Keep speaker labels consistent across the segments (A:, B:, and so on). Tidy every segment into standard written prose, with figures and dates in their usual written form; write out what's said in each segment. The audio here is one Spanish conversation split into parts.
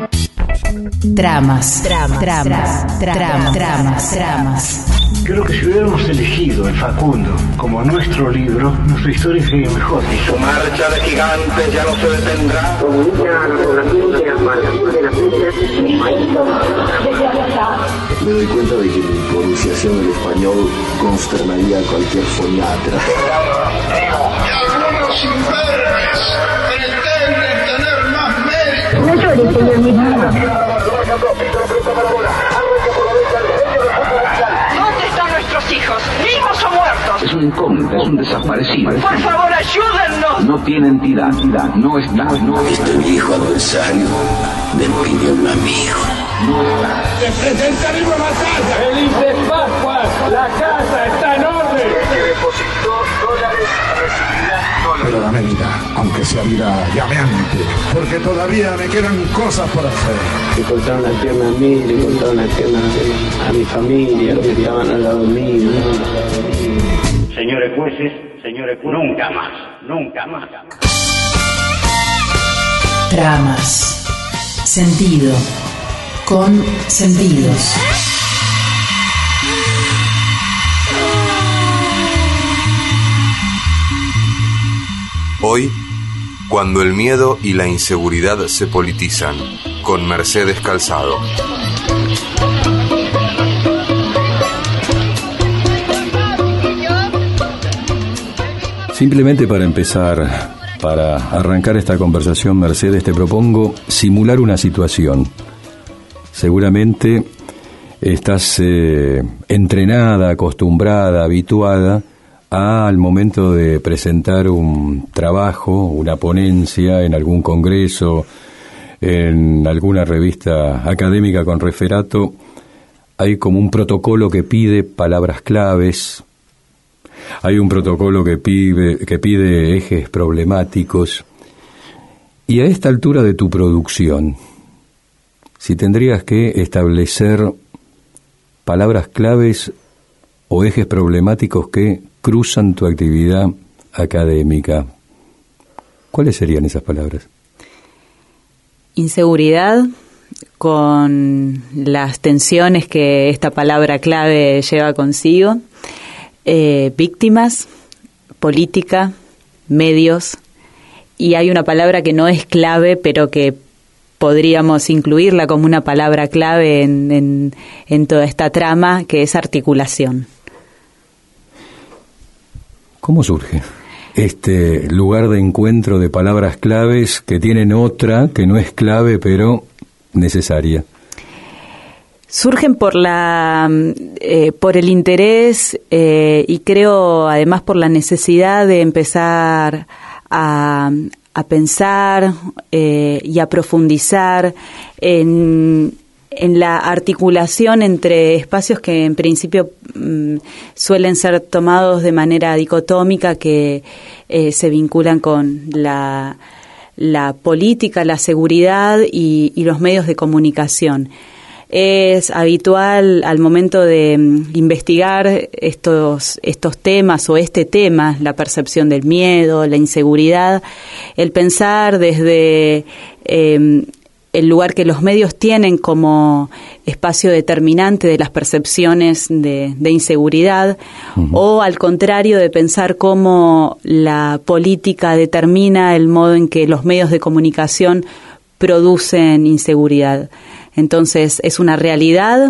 A: Tramas.
B: Creo que si hubiéramos elegido el Facundo como nuestro libro, nuestra historia sería mejor.
C: Y su marcha de gigantes ya no se detendrá.
D: Me doy cuenta de que mi pronunciación del español consternaría a cualquier foniatra.
C: Algunos imberbes pretenden tener más mérito.
E: No llores, señor mismo.
F: ¿Dónde están nuestros hijos? ¿Vivos o muertos?
G: Es un incógnito, es un desaparecido.
F: Por favor, ayúdennos.
G: No tiene entidad, no está.
D: Este viejo adversario me pidió un amigo.
H: Se presenta vivo a batalla. Felices Pascuas, la casa está en orden.
C: Que depositó dólares recibirá dólares.
I: Pero dame vida, aunque sea vida llameante, porque todavía me quedan cosas por hacer.
J: Le cortaron la pierna a mí, le cortaron la pierna a mi familia, los que estaban al lado mío.
K: Señores jueces, nunca más.
A: Tramas. Sentido. Con sentidos.
L: Hoy, cuando el miedo y la inseguridad se politizan, con Mercedes Calzado.
M: Simplemente para empezar, para arrancar esta conversación, Mercedes, te propongo simular una situación. Seguramente estás entrenada, acostumbrada, habituada al momento de presentar un trabajo, una ponencia en algún congreso, en alguna revista académica con referato. Hay como un protocolo que pide palabras claves, hay un protocolo que pide ejes problemáticos. Y a esta altura de tu producción, si tendrías que establecer palabras claves o ejes problemáticos que cruzan tu actividad académica, ¿cuáles serían esas palabras?
N: Inseguridad, con las tensiones que esta palabra clave lleva consigo, víctimas, política, medios, y hay una palabra que no es clave, pero que podríamos incluirla como una palabra clave en toda esta trama, que es articulación. ¿Cómo surge este lugar de encuentro de palabras claves que tienen otra que no es clave pero necesaria? Surgen por el interés y creo además por la necesidad de empezar a pensar y a profundizar en la articulación entre espacios que en principio suelen ser tomados de manera dicotómica, que se vinculan con la política, la seguridad y los medios de comunicación. Es habitual al momento de investigar estos temas o este tema, la percepción del miedo, la inseguridad, el pensar desde el lugar que los medios tienen como espacio determinante de las percepciones de inseguridad, o al contrario de pensar cómo la política determina el modo en que los medios de comunicación producen inseguridad. Entonces, ¿es una realidad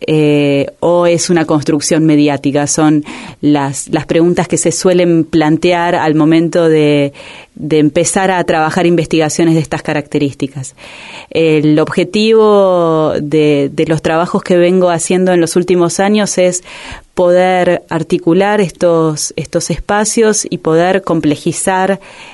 N: o es una construcción mediática? Son las preguntas que se suelen plantear al momento de empezar a trabajar investigaciones de estas características. El objetivo de los trabajos que vengo haciendo en los últimos años es poder articular estos espacios y poder complejizar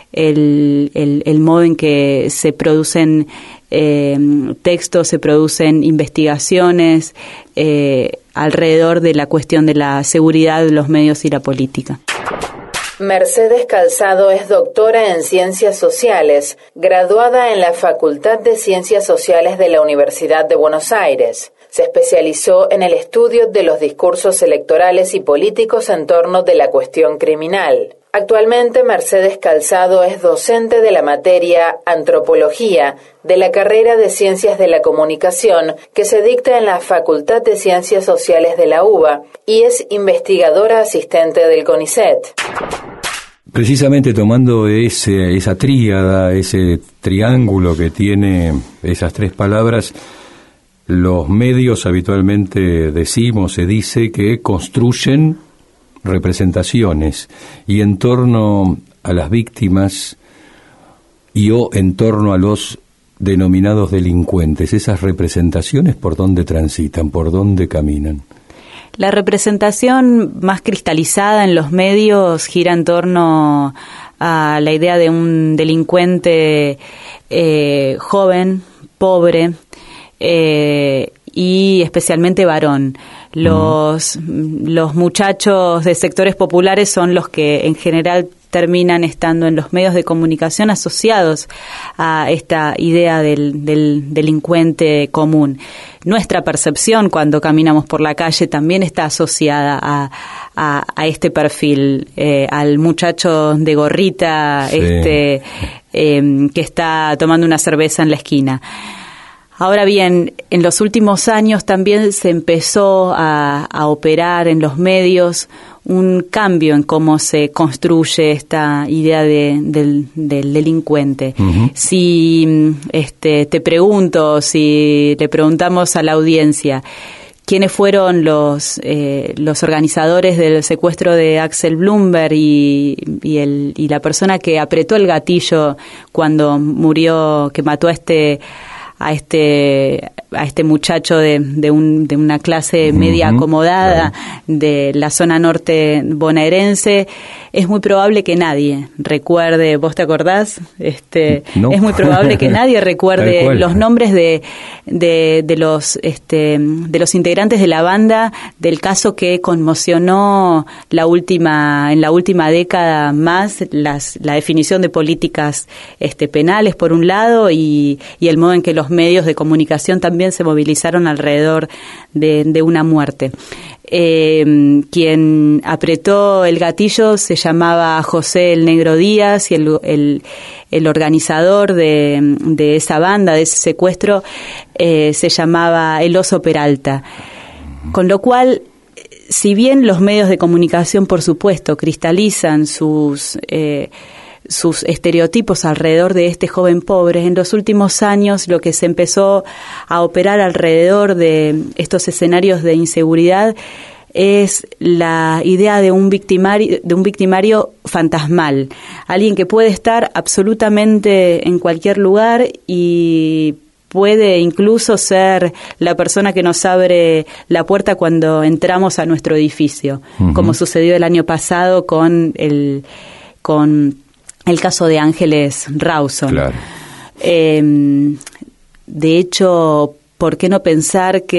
N: el modo en que se producen textos, se producen investigaciones alrededor de la cuestión de la seguridad de los medios y la política.
O: Mercedes Calzado es doctora en Ciencias Sociales, graduada en la Facultad de Ciencias Sociales de la Universidad de Buenos Aires. Se especializó en el estudio de los discursos electorales y políticos en torno de la cuestión criminal. Actualmente Mercedes Calzado es docente de la materia Antropología de la carrera de Ciencias de la Comunicación que se dicta en la Facultad de Ciencias Sociales de la UBA y es investigadora asistente del CONICET.
M: Precisamente tomando esa tríada, ese triángulo que tiene esas tres palabras, los medios habitualmente se dice que construyen representaciones y en torno a las víctimas o en torno a los denominados delincuentes, esas representaciones, ¿por dónde transitan, por dónde caminan?
N: La representación más cristalizada en los medios gira en torno a la idea de un delincuente joven, pobre y especialmente varón. Los muchachos de sectores populares son los que en general terminan estando en los medios de comunicación asociados a esta idea del delincuente común. Nuestra percepción cuando caminamos por la calle también está asociada a este perfil, al muchacho de gorrita sí. Que está tomando una cerveza en la esquina. Ahora bien, en los últimos años también se empezó a operar en los medios un cambio en cómo se construye esta idea del delincuente. Uh-huh. Si te pregunto, si le preguntamos a la audiencia, ¿quiénes fueron los organizadores del secuestro de Axel Blumberg y la persona que apretó el gatillo cuando murió, que mató a este muchacho de una clase media acomodada de la zona norte bonaerense? Es muy probable que nadie recuerde, ¿vos te acordás? No. Es muy probable que nadie recuerde los nombres de los integrantes de la banda del caso que conmocionó en la última década más la definición de políticas penales por un lado y el modo en que los medios de comunicación también se movilizaron alrededor de una muerte. Quien apretó el gatillo se llamaba José el Negro Díaz y el organizador de esa banda, de ese secuestro, se llamaba El Oso Peralta. Con lo cual, si bien los medios de comunicación, por supuesto, cristalizan sus estereotipos alrededor de este joven pobre, en los últimos años lo que se empezó a operar alrededor de estos escenarios de inseguridad es la idea de un victimario fantasmal, alguien que puede estar absolutamente en cualquier lugar y puede incluso ser la persona que nos abre la puerta cuando entramos a nuestro edificio, uh-huh. Como sucedió el año pasado con el caso de Ángeles Rawson. Claro. De hecho, ¿por qué no pensar que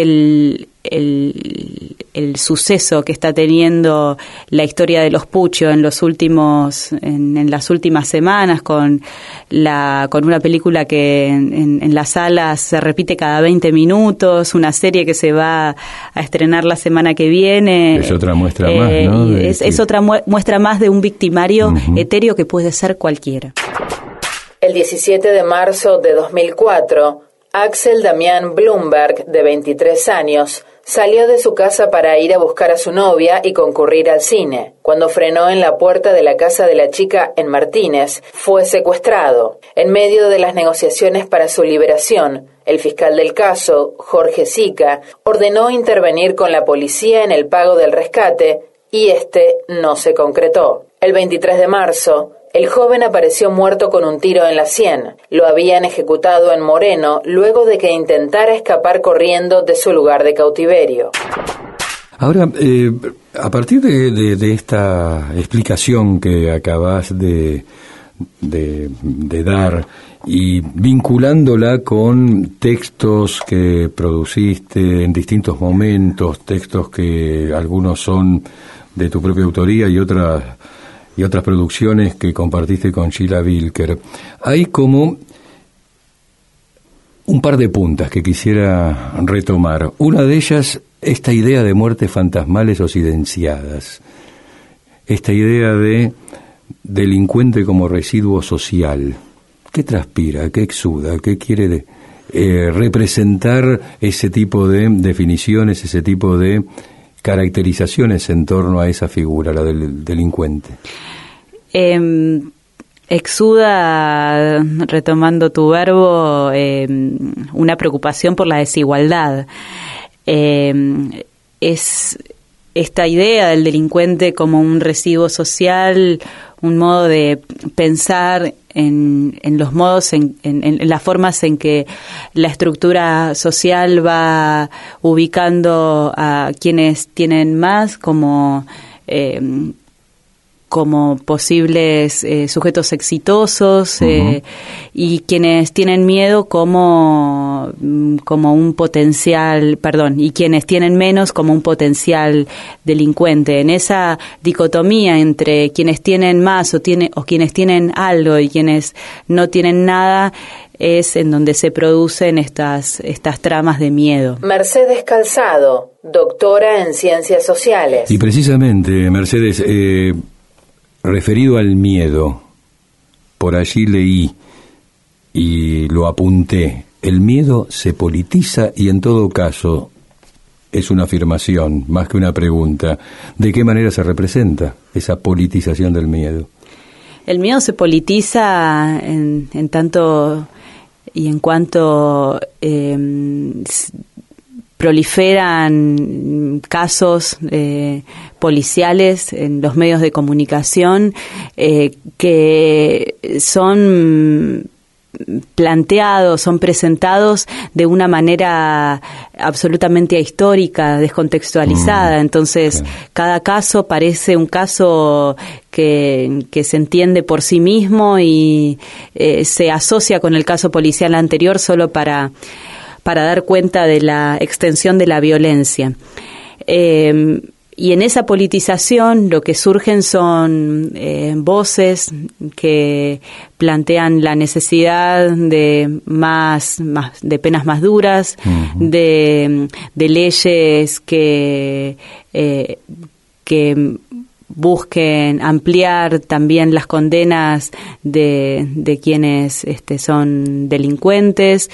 N: el suceso que está teniendo la historia de los Puccio en las últimas semanas con una película que en las salas se repite cada 20 minutos, una serie que se va a estrenar la semana que viene? Es otra muestra más, ¿no? Es otra muestra más de un victimario uh-huh. etéreo que puede ser cualquiera.
O: El 17 de marzo de 2004, Axel Damián Blumberg, de 23 años, salió de su casa para ir a buscar a su novia y concurrir al cine. Cuando frenó en la puerta de la casa de la chica en Martínez, fue secuestrado. En medio de las negociaciones para su liberación, el fiscal del caso, Jorge Sica, ordenó intervenir con la policía en el pago del rescate y no se concretó. El 23 de marzo, el joven apareció muerto con un tiro en la sien. Lo habían ejecutado en Moreno luego de que intentara escapar corriendo de su lugar de cautiverio.
M: Ahora, a partir de esta explicación que acabas de dar y vinculándola con textos que produciste en distintos momentos, textos que algunos son de tu propia autoría y otras producciones que compartiste con Sheila Wilker, hay como un par de puntas que quisiera retomar. Una de ellas, esta idea de muertes fantasmales o silenciadas. Esta idea de delincuente como residuo social. ¿Qué transpira? ¿Qué exuda? ¿Qué quiere representar ese tipo de definiciones, ese tipo de caracterizaciones en torno a esa figura, la del delincuente?
N: Exuda, retomando tu verbo, una preocupación por la desigualdad. Es esta idea del delincuente como un residuo social, un modo de pensar en los modos, en las formas en que la estructura social va ubicando a quienes tienen más como posibles sujetos exitosos, y quienes tienen miedo como un potencial, y quienes tienen menos como un potencial delincuente. En esa dicotomía entre quienes tienen más o quienes tienen algo y quienes no tienen nada es en donde se producen estas tramas de miedo.
O: Mercedes Calzado, doctora en Ciencias Sociales.
M: Y precisamente, Mercedes, referido al miedo, por allí leí y lo apunté, el miedo se politiza y en todo caso es una afirmación más que una pregunta. ¿De qué manera se representa esa politización del miedo?
N: El miedo se politiza en tanto y en cuanto proliferan casos policiales en los medios de comunicación que son planteados, son presentados de una manera absolutamente ahistórica, descontextualizada. Entonces, cada caso parece un caso que se entiende por sí mismo y se asocia con el caso policial anterior solo para dar cuenta de la extensión de la violencia. Y en esa politización lo que surgen son voces que plantean la necesidad de de penas más duras, de leyes que busquen ampliar también las condenas de quienes son delincuentes,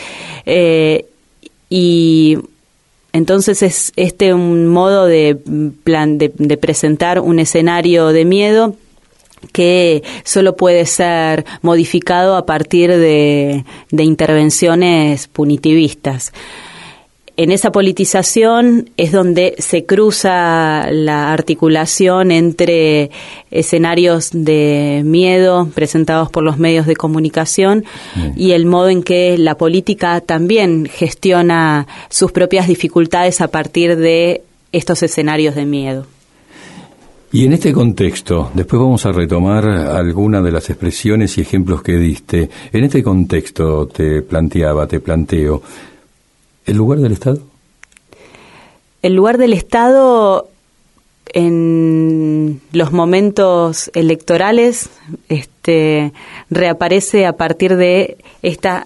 N: y entonces es un modo de presentar un escenario de miedo que solo puede ser modificado a partir de intervenciones punitivistas. En esa politización es donde se cruza la articulación entre escenarios de miedo presentados por los medios de comunicación y el modo en que la política también gestiona sus propias dificultades a partir de estos escenarios de miedo.
M: Y en este contexto, después vamos a retomar algunas de las expresiones y ejemplos que diste. En este contexto te planteo, ¿el lugar del Estado?
N: El lugar del Estado en los momentos electorales reaparece a partir de esta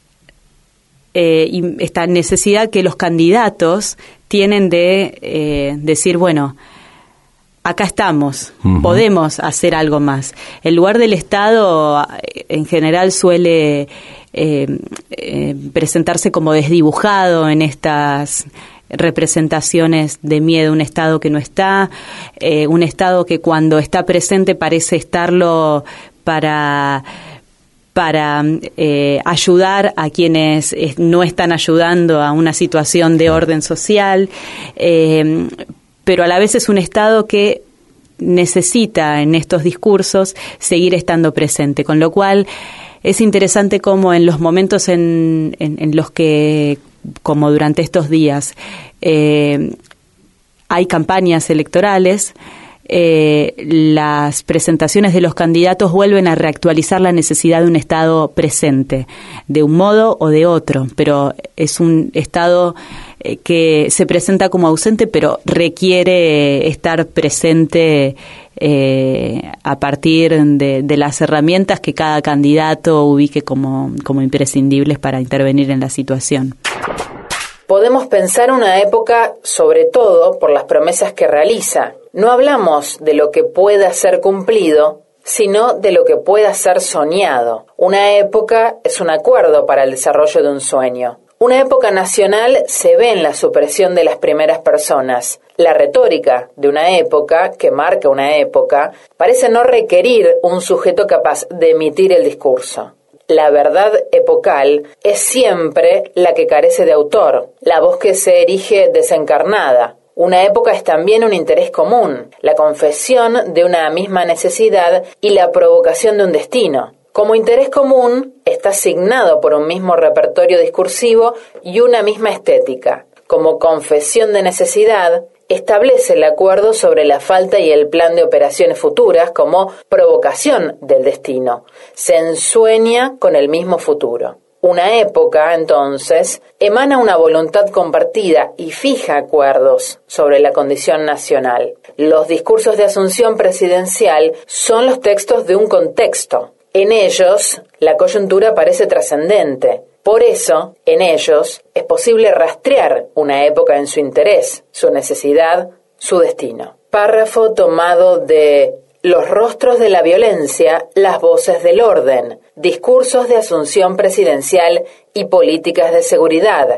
N: necesidad que los candidatos tienen de decir, bueno, acá estamos, podemos hacer algo más. El lugar del Estado en general suele presentarse como desdibujado en estas representaciones de miedo, un Estado que no está, un Estado que cuando está presente parece estarlo para ayudar a quienes no están ayudando a una situación de orden social, pero a la vez es un Estado que necesita en estos discursos seguir estando presente, con lo cual es interesante cómo en los momentos en los que, como durante estos días, hay campañas electorales, las presentaciones de los candidatos vuelven a reactualizar la necesidad de un Estado presente, de un modo o de otro, pero es un Estado que se presenta como ausente, pero requiere estar presente a partir de las herramientas que cada candidato ubique como imprescindibles para intervenir en la situación.
O: Podemos pensar una época, sobre todo por las promesas que realiza. No hablamos de lo que pueda ser cumplido, sino de lo que pueda ser soñado. Una época es un acuerdo para el desarrollo de un sueño. Una época nacional se ve en la supresión de las primeras personas. La retórica de una época, que marca una época, parece no requerir un sujeto capaz de emitir el discurso. La verdad epocal es siempre la que carece de autor, la voz que se erige desencarnada. Una época es también un interés común, la confesión de una misma necesidad y la provocación de un destino. Como interés común, está asignado por un mismo repertorio discursivo y una misma estética. Como confesión de necesidad, establece el acuerdo sobre la falta y el plan de operaciones futuras como provocación del destino. Se ensueña con el mismo futuro. Una época, entonces, emana una voluntad compartida y fija acuerdos sobre la condición nacional. Los discursos de asunción presidencial son los textos de un contexto. En ellos, la coyuntura parece trascendente. Por eso, en ellos, es posible rastrear una época en su interés, su necesidad, su destino. Párrafo tomado de Los rostros de la violencia, las voces del orden, discursos de asunción presidencial y políticas de seguridad,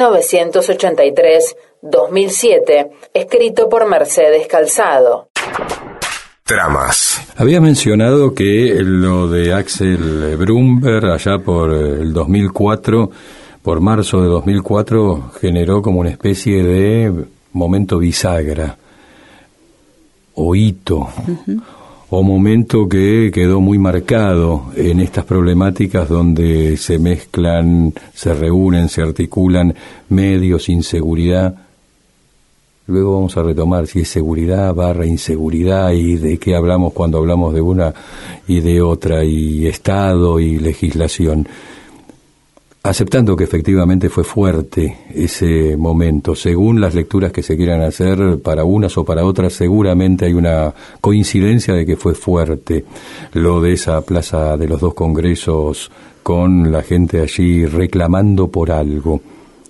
O: 1983-2007, escrito por Mercedes Calzado.
L: Tramas.
M: Había mencionado que lo de Axel Brumberg allá por el 2004, por marzo de 2004, generó como una especie de momento bisagra o hito, o momento que quedó muy marcado en estas problemáticas donde se mezclan, se reúnen, se articulan medios, inseguridad. Luego vamos a retomar si es seguridad / inseguridad y de qué hablamos cuando hablamos de una y de otra, y Estado y legislación. Aceptando que efectivamente fue fuerte ese momento, según las lecturas que se quieran hacer para unas o para otras, seguramente hay una coincidencia de que fue fuerte lo de esa plaza de los 2 congresos con la gente allí reclamando por algo.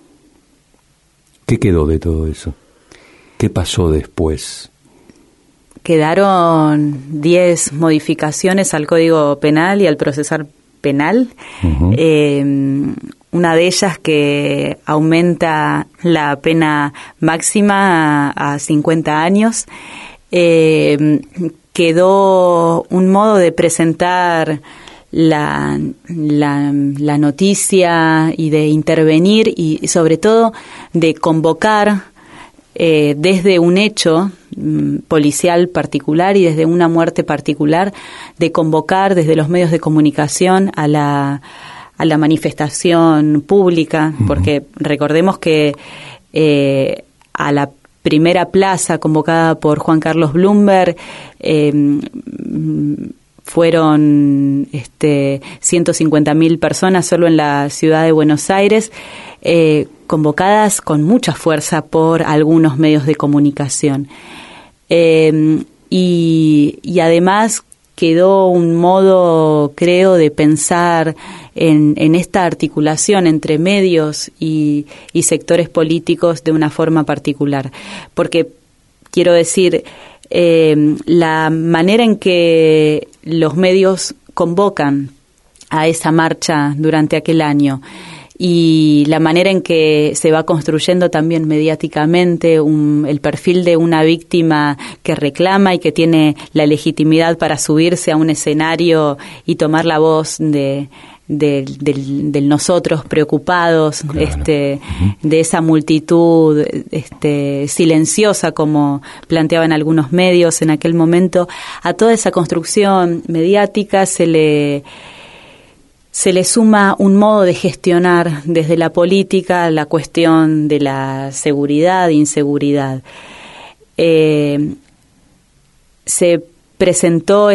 M: ¿Qué quedó de todo eso? ¿Qué pasó después?
N: Quedaron 10 modificaciones al Código Penal y al procesal penal. Una de ellas que aumenta la pena máxima a 50 años. Quedó un modo de presentar la noticia y de intervenir y sobre todo de convocar desde un hecho policial particular y desde una muerte particular, de convocar desde los medios de comunicación a la manifestación pública, porque recordemos que a la primera plaza convocada por Juan Carlos Blumberg fueron 150.000 personas solo en la ciudad de Buenos Aires, convocadas con mucha fuerza por algunos medios de comunicación. Y además quedó un modo, creo, de pensar en esta articulación entre medios y sectores políticos de una forma particular. Porque, quiero decir, la manera en que los medios convocan a esa marcha durante aquel año y la manera en que se va construyendo también mediáticamente el perfil de una víctima que reclama y que tiene la legitimidad para subirse a un escenario y tomar la voz del nosotros preocupados, claro. De esa multitud silenciosa, como planteaban algunos medios en aquel momento. A toda esa construcción mediática se le suma un modo de gestionar desde la política la cuestión de la seguridad e inseguridad. Se presentó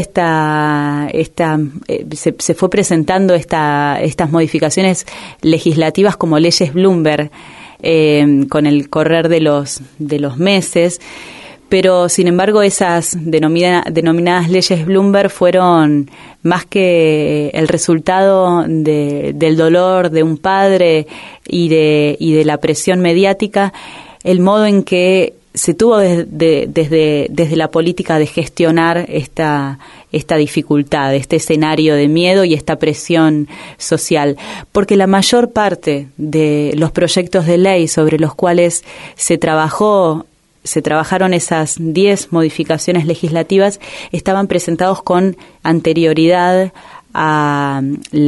N: se fue presentando estas modificaciones legislativas como leyes Blumberg con el correr de los meses, pero sin embargo esas denominadas leyes Blumberg fueron más que el resultado del dolor de un padre y de la presión mediática, el modo en que se tuvo desde la política de gestionar esta dificultad, este escenario de miedo y esta presión social, porque la mayor parte de los proyectos de ley sobre los cuales se trabajaron esas 10 modificaciones legislativas estaban presentados con anterioridad a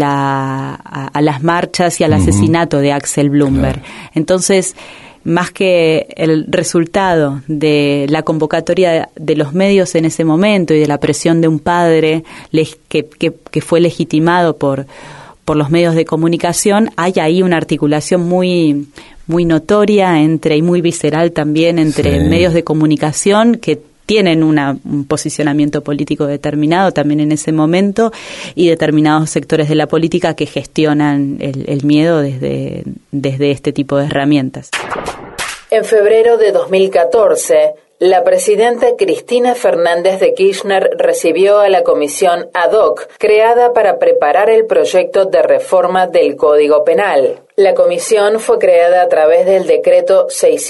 N: las marchas y al asesinato de Axel Blumberg. Claro. Entonces, más que el resultado de la convocatoria de los medios en ese momento y de la presión de un padre que fue legitimado por los medios de comunicación, hay ahí una articulación muy notoria y muy visceral también entre medios de comunicación que tienen un posicionamiento político determinado también en ese momento y determinados sectores de la política que gestionan el miedo desde este tipo de herramientas.
O: En febrero de 2014, la presidenta Cristina Fernández de Kirchner recibió a la comisión ad hoc creada para preparar el proyecto de reforma del Código Penal. La comisión fue creada a través del decreto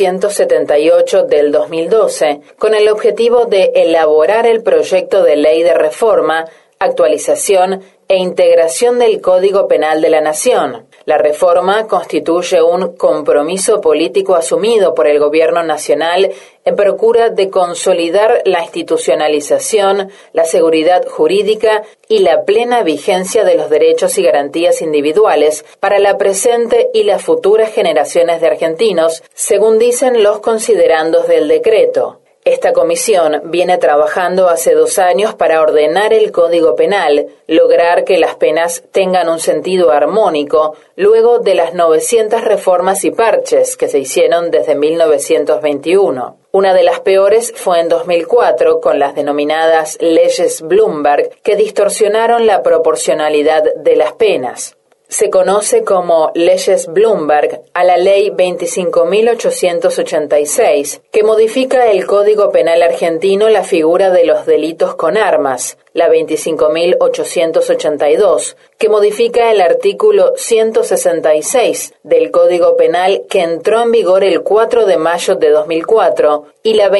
O: 678 del 2012, con el objetivo de elaborar el proyecto de ley de reforma, actualización e integración del Código Penal de la Nación. La reforma constituye un compromiso político asumido por el Gobierno Nacional en procura de consolidar la institucionalización, la seguridad jurídica y la plena vigencia de los derechos y garantías individuales para la presente y las futuras generaciones de argentinos, según dicen los considerandos del decreto. Esta comisión viene trabajando hace 2 años para ordenar el Código Penal, lograr que las penas tengan un sentido armónico, luego de las 900 reformas y parches que se hicieron desde 1921. Una de las peores fue en 2004, con las denominadas leyes Blumberg, que distorsionaron la proporcionalidad de las penas. Se conoce como leyes Blumberg a la Ley 25.886, que modifica el Código Penal argentino la figura de los delitos con armas, la 25.882, que modifica el artículo 166 del Código Penal que entró en vigor el 4 de mayo de 2004, y la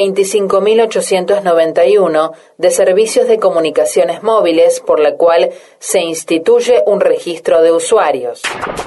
O: 25.891 de servicios de comunicaciones móviles, por la cual se instituye un registro de usuarios.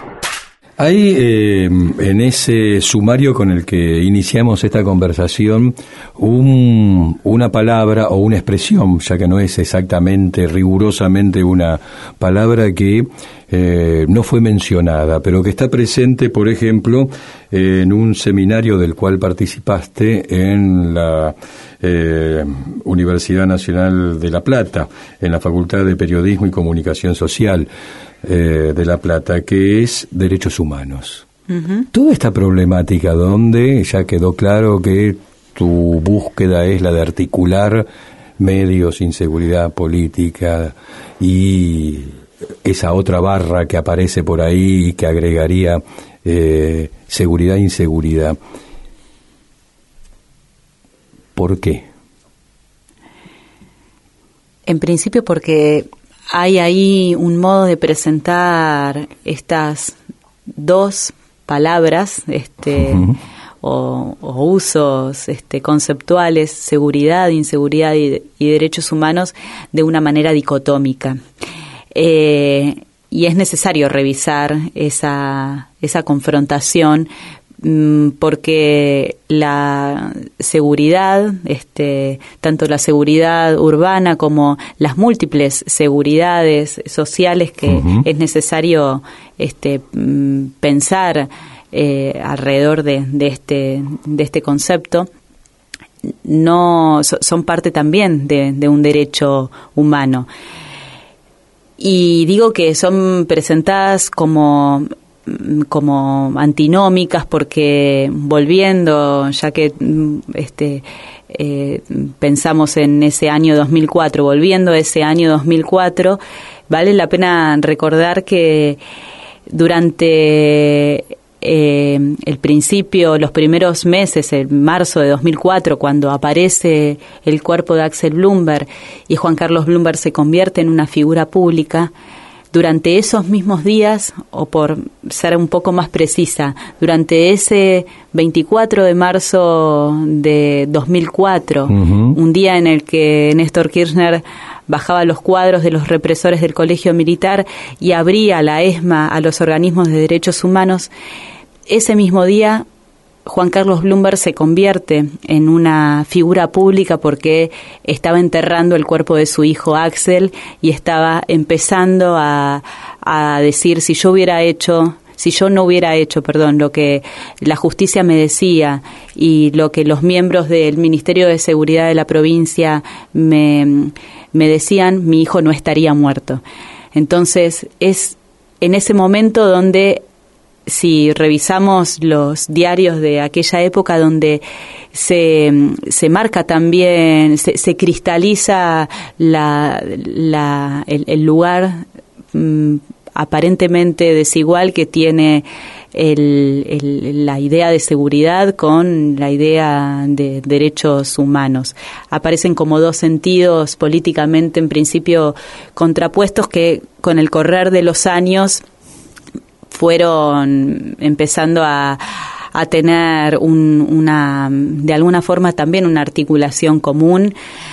M: Hay en ese sumario con el que iniciamos esta conversación una palabra o una expresión, ya que no es exactamente, rigurosamente una palabra que no fue mencionada, pero que está presente, por ejemplo, en un seminario del cual participaste en la Universidad Nacional de La Plata, en la Facultad de Periodismo y Comunicación Social de La Plata, que es Derechos Humanos. Uh-huh. Toda esta problemática donde ya quedó claro que tu búsqueda es la de articular medios, inseguridad política y esa otra barra que aparece por ahí y que agregaría seguridad e inseguridad. ¿Por qué?
N: En principio porque hay ahí un modo de presentar estas 2 palabras, uh-huh, o usos conceptuales, seguridad, inseguridad y derechos humanos, de una manera dicotómica. Y es necesario revisar esa confrontación, porque la seguridad, tanto la seguridad urbana como las múltiples seguridades sociales que uh-huh, es necesario pensar alrededor de este concepto, no son parte también de un derecho humano. Y digo que son presentadas como antinómicas porque, volviendo, ya que pensamos en ese año 2004, volviendo a ese año 2004, vale la pena recordar que durante el principio, los primeros meses, en marzo de 2004, cuando aparece el cuerpo de Axel Blumberg y Juan Carlos Blumberg se convierte en una figura pública, durante esos mismos días, o por ser un poco más precisa, durante ese 24 de marzo de 2004, un día en el que Néstor Kirchner bajaba los cuadros de los represores del colegio militar y abría la ESMA a los organismos de derechos humanos, ese mismo día Juan Carlos Bloomberg se convierte en una figura pública porque estaba enterrando el cuerpo de su hijo Axel y estaba empezando a decir si yo no hubiera hecho, lo que la justicia me decía y lo que los miembros del Ministerio de Seguridad de la provincia me decían, mi hijo no estaría muerto. Entonces es en ese momento donde, si revisamos los diarios de aquella época, donde se marca también, se cristaliza el lugar aparentemente desigual que tiene la idea de seguridad con la idea de derechos humanos. Aparecen como dos sentidos políticamente, en principio, contrapuestos, que con el correr de los años fueron empezando a tener de alguna forma también una articulación común.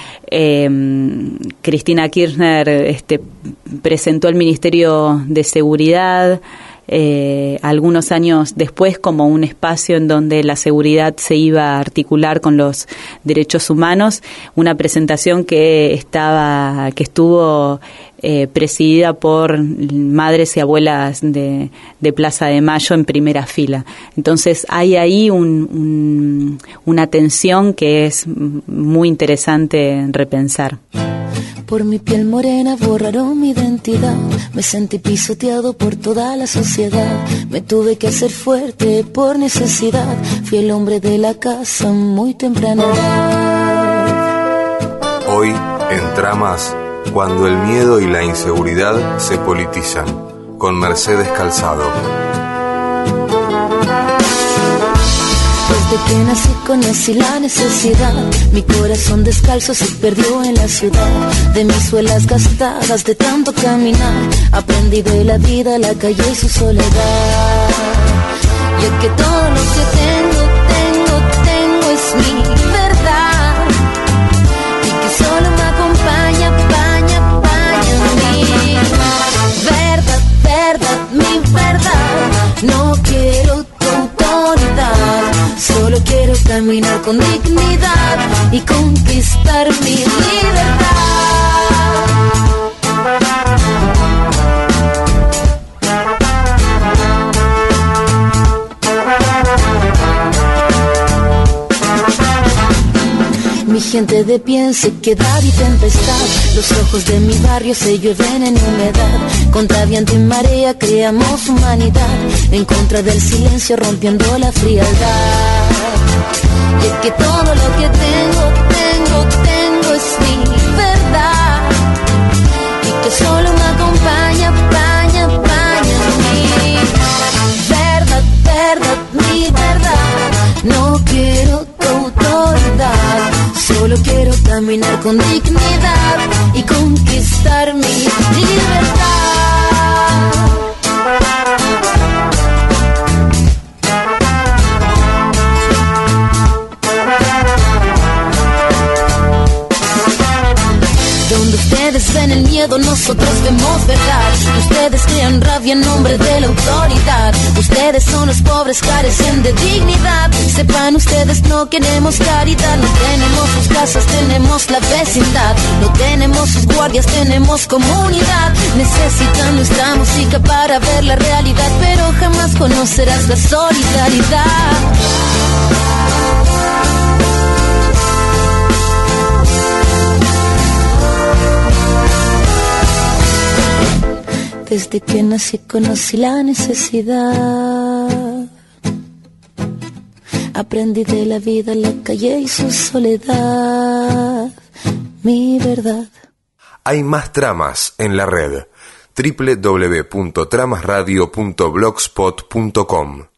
N: Cristina Kirchner presentó el Ministerio de Seguridad algunos años después como un espacio en donde la seguridad se iba a articular con los derechos humanos, una presentación que estuvo presidida por madres y abuelas de Plaza de Mayo en primera fila. Entonces hay ahí una tensión que es muy interesante repensar.
E: Por mi piel morena borraron mi identidad. Me sentí pisoteado por toda la sociedad. Me tuve que hacer fuerte por necesidad. Fui el hombre de la casa muy temprana edad.
L: Hoy, en Tramas, cuando el miedo y la inseguridad se politizan, con Mercedes Calzado.
E: Desde que nací conocí la necesidad. Mi corazón descalzo se perdió en la ciudad. De mis suelas gastadas de tanto caminar, aprendí de la vida, la calle y su soledad. Y es que todo lo que tengo es mi verdad. Y que solo me acompaña mi verdad, mi verdad. No quiero tu autoridad. Solo quiero caminar con dignidad y conquistar mi libertad. Mi gente de pie en sequedad y tempestad. Los ojos de mi barrio se llueven en humedad. Contra viento y marea creamos humanidad. En contra del silencio rompiendo la frialdad. Y es que todo lo que tengo es mi verdad. Y que solo me acompaña mi verdad. No quiero tu autoridad. Solo quiero caminar con dignidad y conquistar mi libertad. Donde ustedes ven el miedo, nosotros vemos verdad. Ustedes crean rabia en nombre de la autoridad. Ustedes son los pobres, carecen de dignidad. Sepan ustedes, no queremos caridad. No tenemos sus casas, tenemos la vecindad. No tenemos sus guardias, tenemos comunidad. Necesitan nuestra música para ver la realidad, pero jamás conocerás la solidaridad. Desde que nací conocí la necesidad. Aprendí de la vida, la calle y su soledad. Mi verdad.
L: Hay más tramas en la red. www.tramasradio.blogspot.com